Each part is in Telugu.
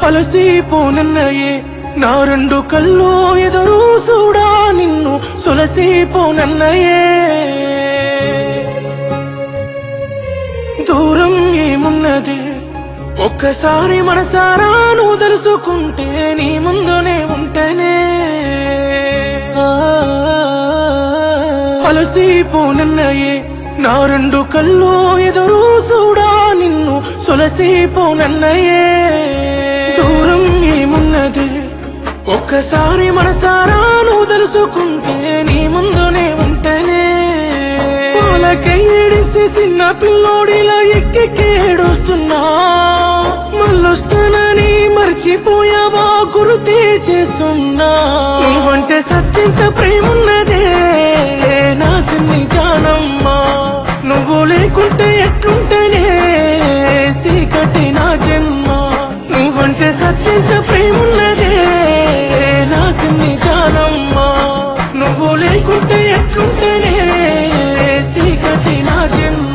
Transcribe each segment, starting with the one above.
అలసిపోనన్నయే నా రెండు కళ్ళు ఎదురు చూడా నిన్ను సొలసిపోనన్నయే దూరం ఏమున్నది ఒక్కసారి మనసారా నువ్వు తెలుసుకుంటే నీ ముందునే ఉంటేనే అలసిపోనన్నయే నా రెండు కళ్ళు ఎదురు చూడా నిన్ను సొలసిపోనన్నయే దూరం ఏమున్నది ఒక్కసారి మనసారా నువ్వు తెలుసుకుంటే నీ ముందునే ఉంటేనే పాలకేడిసి చిన్న పిల్లోడిలా ఎక్కేడుస్తున్నా మళ్ళొస్తానని మర్చిపోయావా గుర్తే చేస్తున్నా నువ్వంటే సత్యంత ప్రేమున్నదే నా సిన్ని జానమ్మా నువ్వు లేకుంటే ఎట్లుంటేనే సీకటి నా జన్మ నువ్వంటే సత్యంత ప్రేమున్నదే నా సిన్ని జానమ్మా నువ్వు లేకుంటే ఎట్లుంటేనే సీకటి నా జన్మ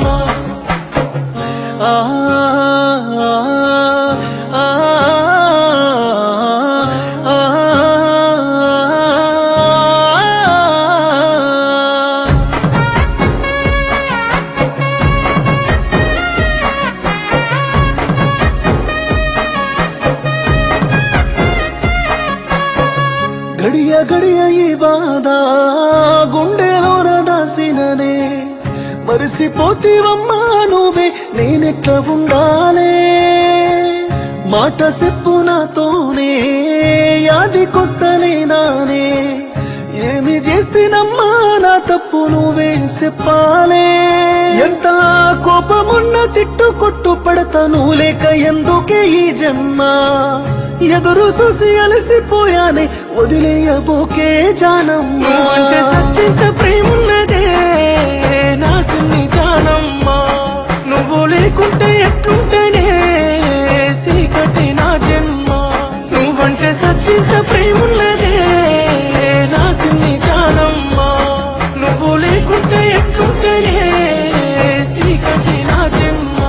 గడియ గడియ ఈ బాధ గుండెలోన దాసిననే మరిసిపోతీవమ్మా నువ్వే నేనెట్లా ఉండాలే మాట చెప్పు నాతోనే యాదికొస్తలే నానే ఏమి చేస్తేనమ్మా నా తప్పు నువ్వే చెప్పాలే ఎంత కోపమున్న తిట్టు కొట్టు పడతాను లేక ఎందుకే ఈ జన్మ ఎదురు చూసి అలసిపోయానే వదిలేయబోకే జానమ్మా నువ్వంటే సత్యంత ప్రేమున్నదే నా సిన్ని జానమ్మా నువ్వు లేకుంటే ఎట్లుంటేనే సీకటి నా జన్మ నువ్వంటే సత్యంత ప్రేమున్నదే నా సిన్ని జానమ్మా నువ్వు లేకుంటే ఎట్లుంటేనే సీకటి నా జన్మ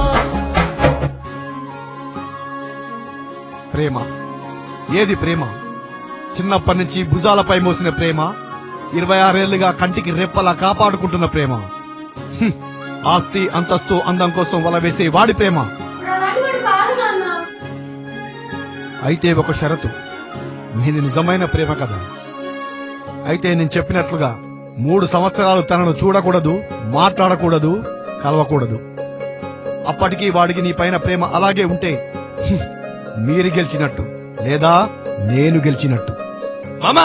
ప్రేమ ఏది ప్రేమ చిన్నప్పటి నుంచి భుజాలపై మోసిన ప్రేమ 26 ఏళ్లుగా కంటికి రెప్పలా కాపాడుకుంటున్న ప్రేమ ఆస్తి అంతస్తు అందం కోసం వలవేసే వాడి ప్రేమ అయితే ఒక షరతు నీది నిజమైన ప్రేమ కదా అయితే నేను చెప్పినట్లుగా 3 సంవత్సరాలు తనను చూడకూడదు మాట్లాడకూడదు కలవకూడదు అప్పటికి వాడికి నీ పైన ప్రేమ అలాగే ఉంటే మీరు గెలిచినట్టు లేదా నేను గెలిచినట్టు మామా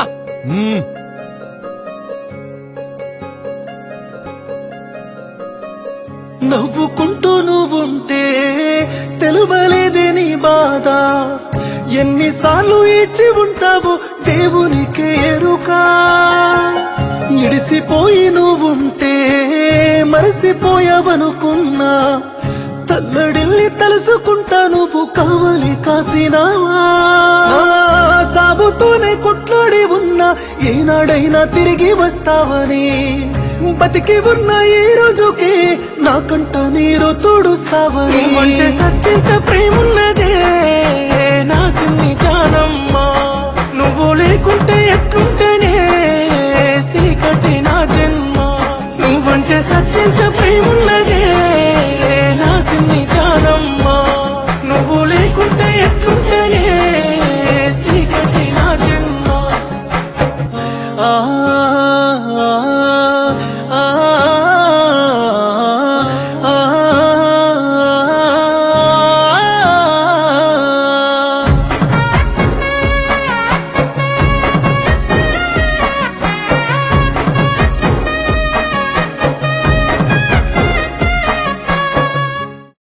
నవ్వుకుంటూ నువ్వుంటే తెలువలేదే నీ బాధ ఎన్నిసార్లు ఏడ్చి ఉంటావు దేవునికి ఎరుకా ఇడిసిపోయి నువ్వుంటే మరసిపోయావనుకున్నా తల్లడిల్లి తలుసుకుంటా నువ్వు కావాలి కాసినావా సాబుతోనే కొట్లాడి ఉన్నా ఏనాడైనా తిరిగి వస్తావని బతికి ఉన్న ఈ రోజుకే నాకంట నీరు తోడుస్తావని నువ్వంటే సత్యంత ప్రేమున్నదే నా సిన్ని జానమ్మా నువ్వు లేకుంటే ఎట్లుంటే